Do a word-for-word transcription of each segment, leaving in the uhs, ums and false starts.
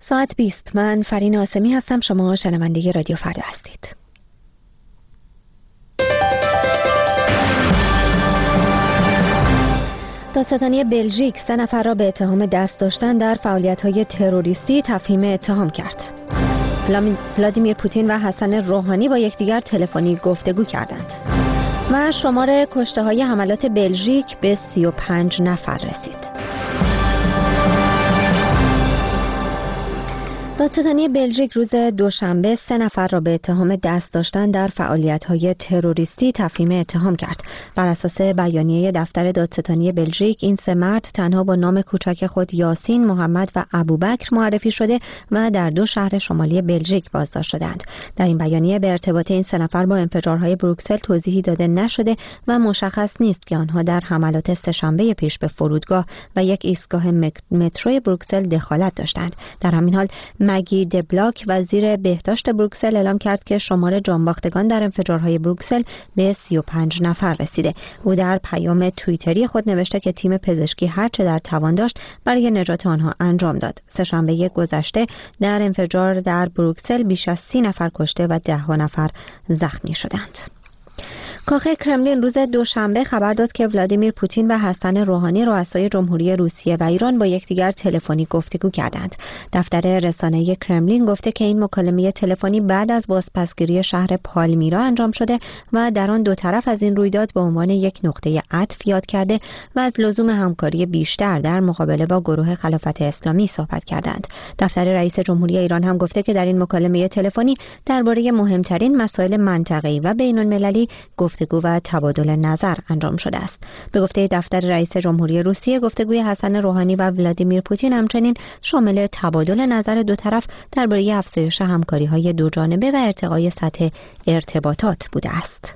ساعت بیست. من فرین آسمی هستم. شما شنونده رادیو فردا هستید. دادستانی بلژیک سه نفر را به اتهام دست داشتن در فعالیت‌های تروریستی تفهیم اتهام کرد. ولادیمیر پوتین و حسن روحانی با یکدیگر تلفنی گفتگو کردند. و شمار کشته‌های حملات بلژیک به سی و پنج نفر رسید. دادستانی بلژیک روز دوشنبه سه نفر را به اتهام دست داشتن در فعالیت‌های تروریستی تفهیم اتهام کرد. بر اساس بیانیه دفتر دادستانی بلژیک، این سه مرد تنها با نام کوچک خود یاسین، محمد و ابوبکر معرفی شده و در دو شهر شمالی بلژیک بازداشت شدند. در این بیانیه به ارتباط این سه نفر با انفجارهای بروکسل توضیحی داده نشده و مشخص نیست که آنها در حملات سه‌شنبه پیش به فرودگاه و یک ایستگاه مترو بروکسل دخالت داشتند. در همین حال مگی دبلاک وزیر بهداشت بروکسل اعلام کرد که شمار جانباختگان در انفجارهای بروکسل به سی و پنج نفر رسیده. او در پیام توییتری خود نوشته که تیم پزشکی هر چه در توان داشت برای نجات آنها انجام داد. سه‌شنبه گذشته در انفجار در بروکسل بیش از سی نفر کشته و ده نفر زخمی شدند. کاخ کرملین روز دوشنبه خبر داد که ولادیمیر پوتین و حسن روحانی رؤسای جمهوری روسیه و ایران با یکدیگر تلفنی گفتگو کردند. دفتر رسانه‌ای کرملین گفته که این مکالمه تلفنی بعد از بازپسگیری شهر پالمیرا انجام شده و در آن دو طرف از این رویداد به عنوان یک نقطه عطف یاد کرده و از لزوم همکاری بیشتر در مقابله با گروه خلافت اسلامی صحبت کردند. دفتر رئیس جمهوری ایران هم گفته که در این مکالمه تلفنی درباره مهمترین مسائل منطقه‌ای و بین‌المللی گفتگو و تبادل نظر انجام شده است. به گفته دفتر رئیس جمهوری روسیه، گفتگوی حسن روحانی و ولادیمیر پوتین همچنین شامل تبادل نظر دو طرف درباره افزایش همکاری‌های دو جانبه و ارتقای سطح ارتباطات بوده است.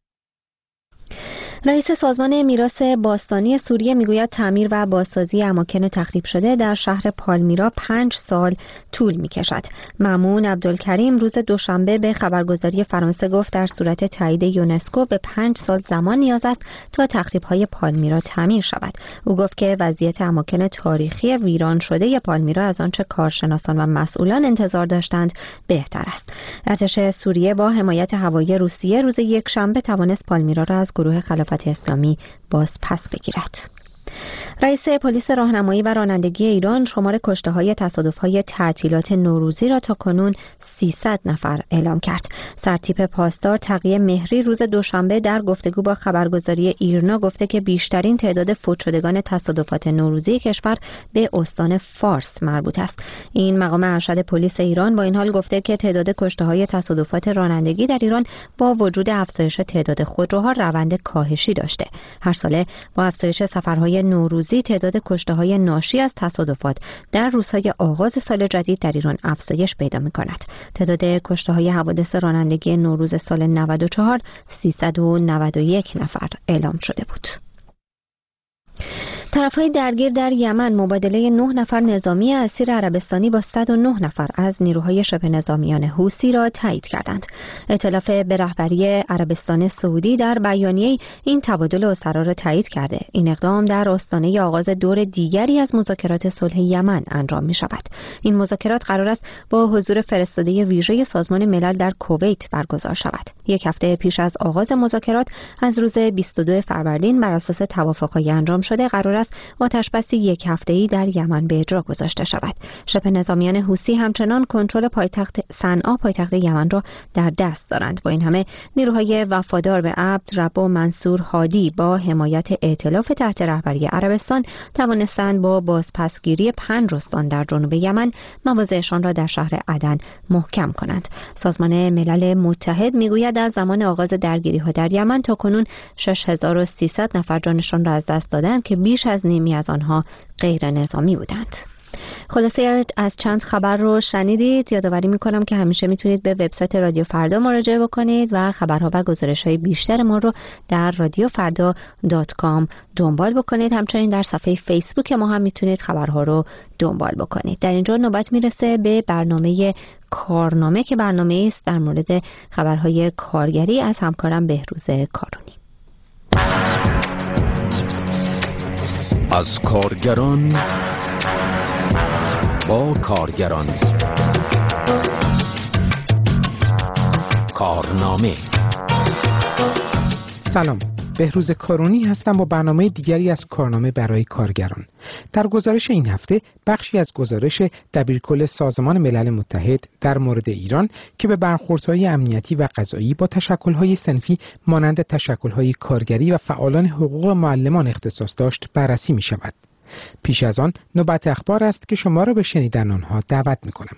رئیس سازمان میراث باستانی سوریه میگوید تعمیر و بازسازی اماکن تخریب شده در شهر پالمیرا پنج سال طول میکشد. مامون عبدالکریم روز دوشنبه به خبرگزاری فرانسه گفت در صورت تایید یونسکو به پنج سال زمان نیاز است تا تخریب‌های پالمیرا تعمیر شود. او گفت که وضعیت اماکن تاریخی ویران شده پالمیرا از آنچه کارشناسان و مسئولان انتظار داشتند بهتر است. ارتش سوریه با حمایت هوایی روسیه روز یکشنبه توانست پالمیرا را از گروه خلافت اسلامی باز پس بگیرد. رئیس پلیس راهنمایی و رانندگی ایران شمار کشته‌های تصادف‌های تعطیلات نوروزی را تا کنون سیصد نفر اعلام کرد. سرتیپ پاسدار تقی مهری روز دوشنبه در گفتگو با خبرگزاری ایرنا گفته که بیشترین تعداد فوت شدگان تصادفات نوروزی کشور به استان فارس مربوط است. این مقام ارشد پلیس ایران با این حال گفته که تعداد کشته‌های تصادفات رانندگی در ایران با وجود افزایش تعداد خودروها روند کاهشی داشته. هر ساله با افزایش سفرهای نوروزی تعداد کشته‌های ناشی از تصادفات در روزهای آغاز سال جدید در ایران افزایش پیدا می‌کند. تعداد کشته‌های حوادث رانندگی نوروز سال نود و چهار سیصد و نود و یک نفر اعلام شده بود. طرف‌های درگیر در یمن مبادله نه نفر نظامی اسیر عربستانی با صد و نه نفر از نیروهای شبه نظامیان حوثی را تایید کردند. ائتلاف به رهبری عربستان سعودی در بیانیه این تبادل اسرا را تایید کرده. این اقدام در آستانه آغاز دور دیگری از مذاکرات صلح یمن انجام می‌شود. این مذاکرات قرار است با حضور فرستاده ویژه سازمان ملل در کویت برگزار شود. یک هفته پیش از آغاز مذاکرات از روز بیست و دو فروردین بر اساس توافق‌های انجام شده قرار است آتش‌بسی یک هفته‌ای در یمن به اجرا گذاشته شود. شبه نظامیان حوثی همچنان کنترل پایتخت صنعا پایتخت یمن را در دست دارند. با این همه نیروهای وفادار به عبد رب منصور هادی با حمایت ائتلاف تحت رهبری عربستان توانستند با بازپسگیری پنج استان در جنوب یمن مواضعشان را در شهر عدن محکم کنند. سازمان ملل متحد میگوید از زمان آغاز درگیری‌ها در یمن تاکنون شش هزار و سیصد نفر جانشان را از دست دادند که بیش از نیمی از آنها غیر نظامی بودند. خلاصه از چند خبر رو شنیدید. یادآوری میکنم که همیشه میتونید به وبسایت رادیو فردا مراجعه بکنید و خبرها و گزارش‌های بیشتر ما رو در رادیو فردا دات کام دنبال بکنید. همچنین در صفحه فیسبوک ما هم میتونید خبرها رو دنبال بکنید. در اینجا نوبت میرسه به برنامه کارنامه که برنامه است در مورد خبرهای کارگری از همکارم بهروز کارونی. از کارگران با کارگران. کارنامه. سلام، بهروز کارونی هستم با برنامه دیگری از کارنامه برای کارگران. در گزارش این هفته بخشی از گزارش دبیرکل سازمان ملل متحد در مورد ایران که به برخوردهای امنیتی و قضایی با تشکل‌های صنفی مانند تشکل‌های کارگری و فعالان حقوق معلمان اختصاص داشت بررسی می‌شود. پیش از آن نوبت اخبار است که شما را به شنیدن آنها دعوت می‌کنم.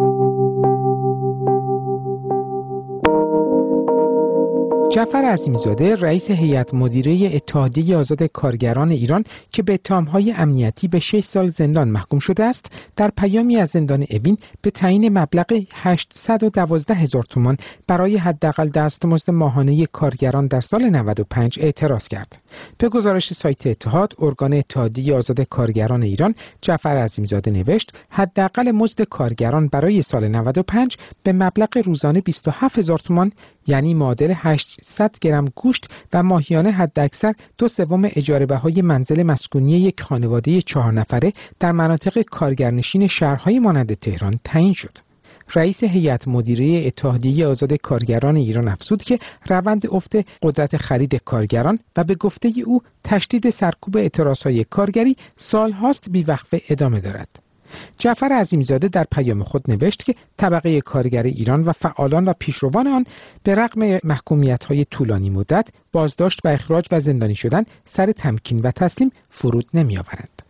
جعفر عظیمی‌زاده رئیس هیئت مدیره اتحادیه آزاد کارگران ایران که به اتهام‌های امنیتی به شش سال زندان محکوم شده است، در پیامی از زندان اوین به تعیین مبلغ هشتصد و دوازده هزار تومان برای حداقل دستمزد ماهانه کارگران در سال نود و پنج اعتراض کرد. به گزارش سایت اتحاد، ارگان اتحادیه آزاد کارگران ایران، جعفر عظیمی‌زاده نوشت حداقل مزد کارگران برای سال نود و پنج به مبلغ روزانه بیست و هفت هزار تومان یعنی معادل هشتصد گرم گوشت و ماهیانه حداکثر دو سوم اجاره بهای منزل مسکونی یک خانواده چهار نفره در مناطق کارگرنشین شهرهای مانند تهران تعیین شد. رئیس هیئت مدیره اتحادیه آزاد کارگران ایران افزود که روند افت قدرت خرید کارگران و به گفته او تشدید سرکوب اعتراضهای کارگری سالهاست بی‌وقفه ادامه دارد. جعفر عظیمی‌زاده در پیام خود نوشت که طبقه کارگر ایران و فعالان و پیشروان آن به رغم محکومیت‌های طولانی مدت، بازداشت و اخراج و زندانی شدن سر تمکین و تسلیم فرود نمی‌آورند.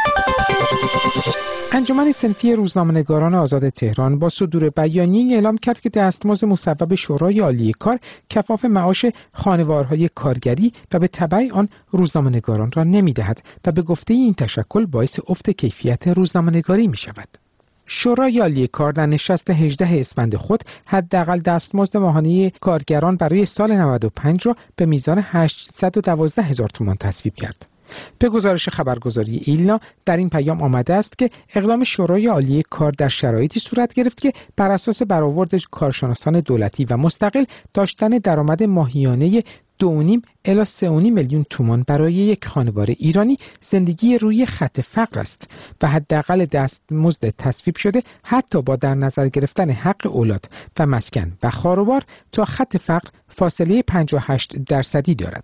انجمن صنفی روزنامه‌نگاران آزاد تهران با صدور بیانیه‌ای اعلام کرد که دستمزد مصوب شورای عالی کار کفاف معاش خانوارهای کارگری و به تبع آن روزنامه‌نگاران را نمی‌دهد و به گفته این تشکل باعث افت کیفیت روزنامه‌نگاری می‌شود. شورای عالی کار در نشست هجدهم اسفند خود حداقل دستمزد ماهانه کارگران برای سال نود و پنج را به میزان هشتصد و دوازده هزار تومان تصویب کرد. به گزارش خبرگزاری ایلنا در این پیام آمده است که اقدام شورای عالی کار در شرایطی صورت گرفت که بر اساس برآورد کارشناسان دولتی و مستقل داشتن درآمد ماهیانه دو و نیم الی سه و نیم میلیون تومان برای یک خانواده ایرانی زندگی روی خط فقر است و حداقل دستمزد تصویب شده حتی با در نظر گرفتن حق اولاد و مسکن و خاروبار تا خط فقر فاصله پنجاه و هشت درصدی دارد.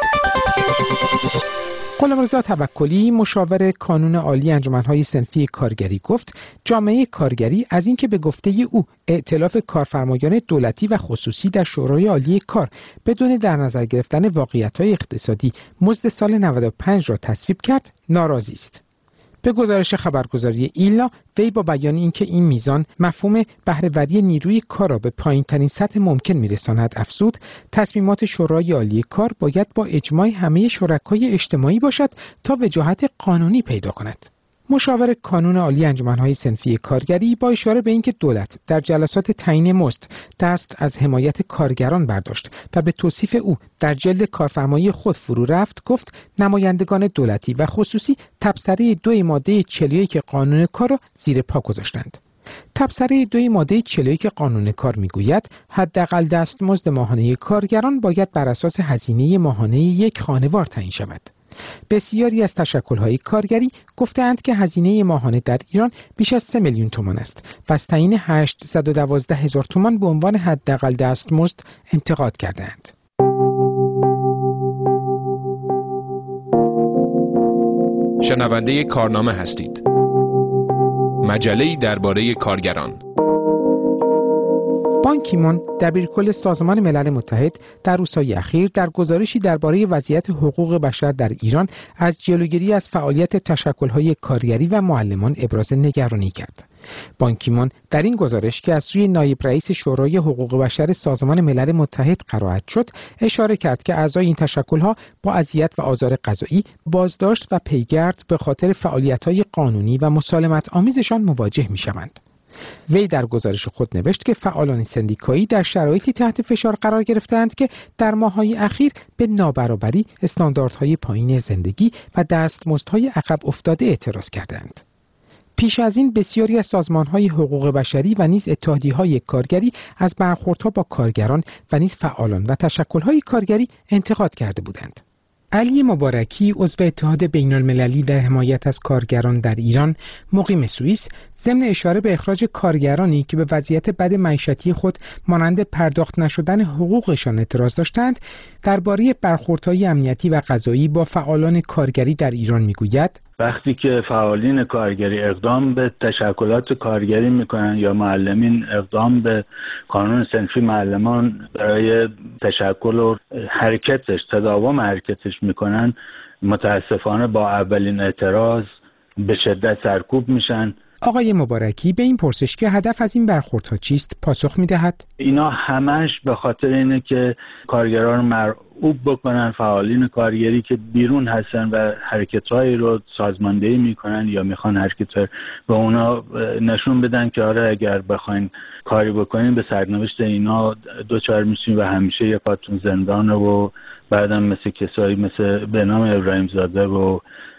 غلامرضا توکلی مشاور کانون عالی انجمن‌های صنفی کارگری گفت جامعه کارگری از اینکه به گفته او ائتلاف کارفرمایان دولتی و خصوصی در شورای عالی کار بدون در نظر گرفتن واقعیت‌های اقتصادی مزد سال نود و پنج را تصویب کرد ناراضی است. به گزارش خبرگزاری ایلنا وی با بیان اینکه این میزان مفهوم بهره‌وری نیروی کار را به پایین‌ترین سطح ممکن می‌رساند افزود تصمیمات شورای عالی کار باید با اجماع همه شرکای اجتماعی باشد تا وجاهت قانونی پیدا کند. مشاور کانون عالی انجمن‌های صنفی کارگری با اشاره به اینکه دولت در جلسات تعیین مزد دست از حمایت کارگران برداشت و به توصیف او در جلد کارفرمایی خود فرو رفت گفت نمایندگان دولتی و خصوصی تبصره دو ماده چهل و یک قانون کار را زیر پا گذاشتند. تبصره دو ماده چهل و یک قانون کار میگوید حداقل دستمزد ماهانه کارگران باید بر اساس هزینه ماهانه یک خانوار تعیین شود. بسیاری از تشکل‌های کارگری گفتند که هزینه ماهانه در ایران بیش از سه میلیون تومان است و از تعیین هشتصد و دوازده هزار تومان به عنوان حداقل دستمزد انتقاد کردند. شنونده کارنامه هستید. مجله‌ای درباره کارگران. بان کی مون دبیرکل سازمان ملل متحد در روزهای اخیر در گزارشی درباره وضعیت حقوق بشر در ایران از جلوگیری از فعالیت تشکل‌های کارگری و معلمان ابراز نگرانی کرد. بان کی مون در این گزارش که از سوی نایب رئیس شورای حقوق بشر سازمان ملل متحد قرائت شد، اشاره کرد که اعضای این تشکل‌ها با اذیت و آزار قضایی، بازداشت و پیگرد به خاطر فعالیت‌های قانونی و مسالمت آمیزشان مواجه می‌شوند. وی در گزارش خود نوشت که فعالان سندیکایی در شرایطی تحت فشار قرار گرفتند که در ماه‌های اخیر به نابرابری، استانداردهای پایین زندگی و دستمزدهای عقب افتاده اعتراض کردند. پیش از این بسیاری از سازمان‌های حقوق بشری و نیز اتحادیه‌های کارگری از برخوردها با کارگران و نیز فعالان و تشکل‌های کارگری انتقاد کرده بودند. علی مبارکی عضو اتحاد بین المللی و حمایت از کارگران در ایران مقیم سوئیس ضمن اشاره به اخراج کارگرانی که به وضعیت بد معیشتی خود مانند پرداخت نشدن حقوقشان اعتراض داشتند درباره برخوردهای امنیتی و قضایی با فعالان کارگری در ایران میگوید وقتی که فعالین کارگری اقدام به تشکلات کارگری میکنن یا معلمین اقدام به قانون صنفی معلمان برای تشکل و حرکتش تداوم حرکتش میکنن، متاسفانه با اولین اعتراض به شدت سرکوب میشن. آقای مبارکی به این پرسش که هدف از این برخوردها چیست پاسخ میدهد اینا همش به خاطر اینه که کارگران رو مرعوب بکنن، فعالین کارگری که بیرون هستن و حرکت‌هایی رو سازماندهی میکنن یا میخوان حرکت به اونا نشون بدن که آره اگر بخواین کاری بکنین به سرنوشت اینا دوچار میشین و همیشه یه پاتون زندانه و بعدم مثل کسایی مثل به نام ابراهیم زاده و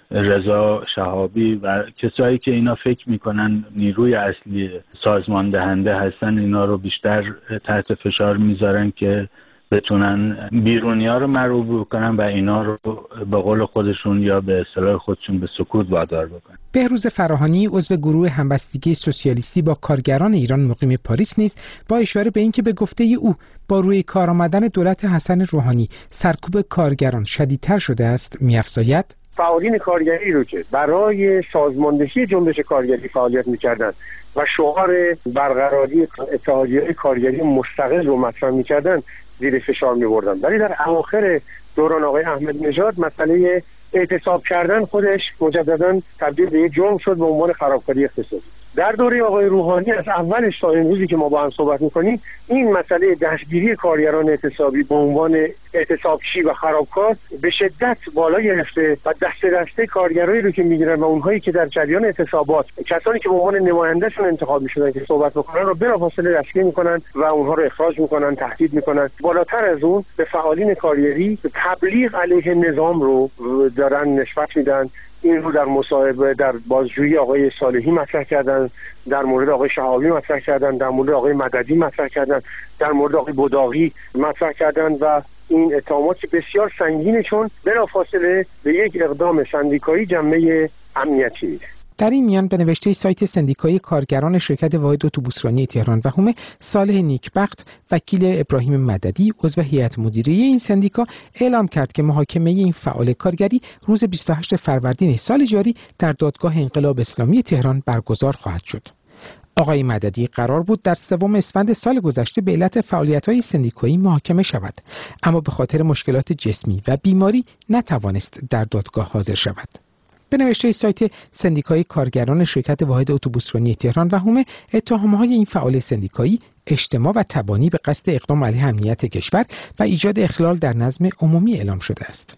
رضا شهابی و کسایی که اینا فکر میکنن نیروی اصلی سازمان دهنده هستن اینا رو بیشتر تحت فشار میذارن که بتونن بیرونیا رو مرعوب بکنن و اینا رو به قول خودشون یا به اصطلاح خودشون به سکوت وادار بکنن. بهروز فراهانی عضو گروه همبستگی سوسیالیستی با کارگران ایران مقیم پاریس نیز با اشاره به اینکه به گفته او با روی کار آمدن دولت حسن روحانی سرکوب کارگران شدیدتر شده است می‌افزاید فعالین کارگری رو که برای سازماندهی جنبش کارگری فعالیت می‌کردند و شعار برقراری اتحادیه‌های کارگری مستقل رو مطرح می‌کردند زیر فشار می‌بردن، ولی در اواخر دوران آقای احمدی نژاد مسئله اعتصاب کردن خودش مجدداً تبدیل به یک جرم شد به عنوان خرابکاری اقتصادی. در دوره آقای روحانی از اولش تا امروزی که ما با هم صحبت می‌کنیم این مسئله دستگیری کارگران اعتصابی به عنوان اعتصابچی و خرابکار به شدت بالا گرفته و دسته دسته کارگرایی رو که می‌گیرن و اونهایی که در جریان اعتصابات کسانی که به عنوان نمایندهشون انتخاب می‌شدن که صحبت بکنن رو بلافاصله دستگیر می‌کنن و اونها رو اخراج می‌کنن، تهدید می‌کنن. بالاتر از اون به فعالین کارگری تبلیغ علیه نظام رو دارن نسبت میدن. این رو در مصاحبه در بازجویی آقای صالحی مطرح کردن، در مورد آقای شهابی مطرح کردن، در مورد آقای مددی مطرح کردن، در مورد آقای بداغی مطرح کردن و این اتهامات بسیار سنگینه چون بلافاصله به یک اقدام سندیکایی جنبه امنیتی میده. در این میان به نوشته سایت سندیکای کارگران شرکت واحد اتوبوسرانی تهران و هومه، صالح نیکبخت وکیل ابراهیم مددی عضو هیئت مدیره این سندیکا اعلام کرد که محاکمه این فعال کارگری روز بیست و هشتم فروردین سال جاری در دادگاه انقلاب اسلامی تهران برگزار خواهد شد. آقای مددی قرار بود در سوم اسفند سال گذشته به علت فعالیت‌های سندیکایی محاکمه شود، اما به خاطر مشکلات جسمی و بیماری نتوانست در دادگاه حاضر شود. به نوشته سایت سندیکای کارگران شرکت واحد اتوبوسرانی تهران و هومه، اتهام‌های این فعال سندیکایی اجتماع و تبانی به قصد اقدام علیه امنیت کشور و ایجاد اخلال در نظم عمومی اعلام شده است.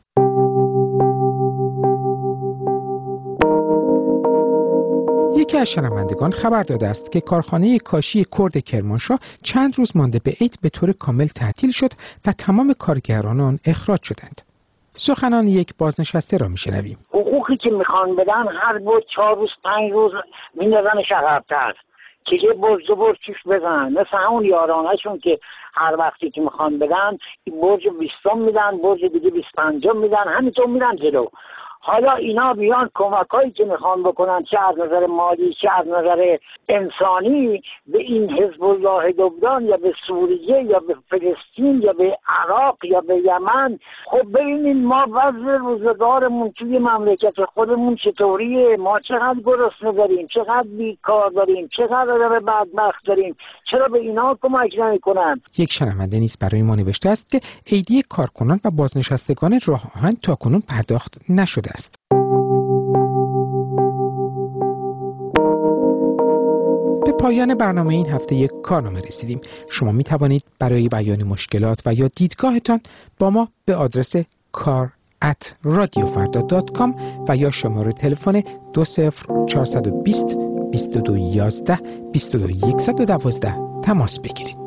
یکی از شنوندگان خبر داده است که کارخانه کاشی کرد کرمانشاه چند روز مانده به عید به طور کامل تعطیل شد و تمام کارگران آن اخراج شدند. سخنان یک بازنشسته را میشنویم. حقوقی که میخوان بدن هر بود چهار روز پنج روز میندازن عقب‌تر که یه برج دو برج چیش بزنن، مثل همون یارانهشون که هر وقتی که میخوان بدن برج بیستم میدن، برج دیگه بیست پنجم میدن، همینطور میدن جلو. حالا اینا بیان کمکایی که میخوان بکنن چه از نظر مالی چه از نظر انسانی به این حزب الله لبنان یا به سوریه یا به فلسطین یا به عراق یا به یمن، خب ببینید ما وضع روزگارمون توی مملکت خودمون چطوریه، ما چقدر گرسنه داریم، چقدر بیکار داریم، چقدر آدم بدبخت داریم، چرا به اینا کمک نمیکنن؟ یک شنونده نیز برای ما نوشته است که ایدی کارکنان و بازنشستگان راه آهن تاکنون پرداخت نشده است. به پایان برنامه این هفته یک کارنامه رسیدیم. شما می توانید برای بیان مشکلات و یا دیدگاهتان با ما به آدرس کار ات رادیو فردا دات کام و یا شماره تلفن دو صفر چهار دو صفر بیست و دو یازده بیست و دو صد و دوازده تماس بگیرید.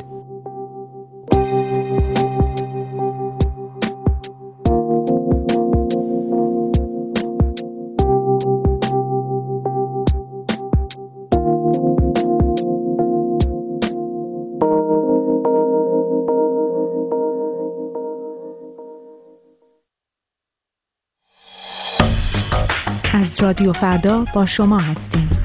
از رادیو فردا با شما هستیم.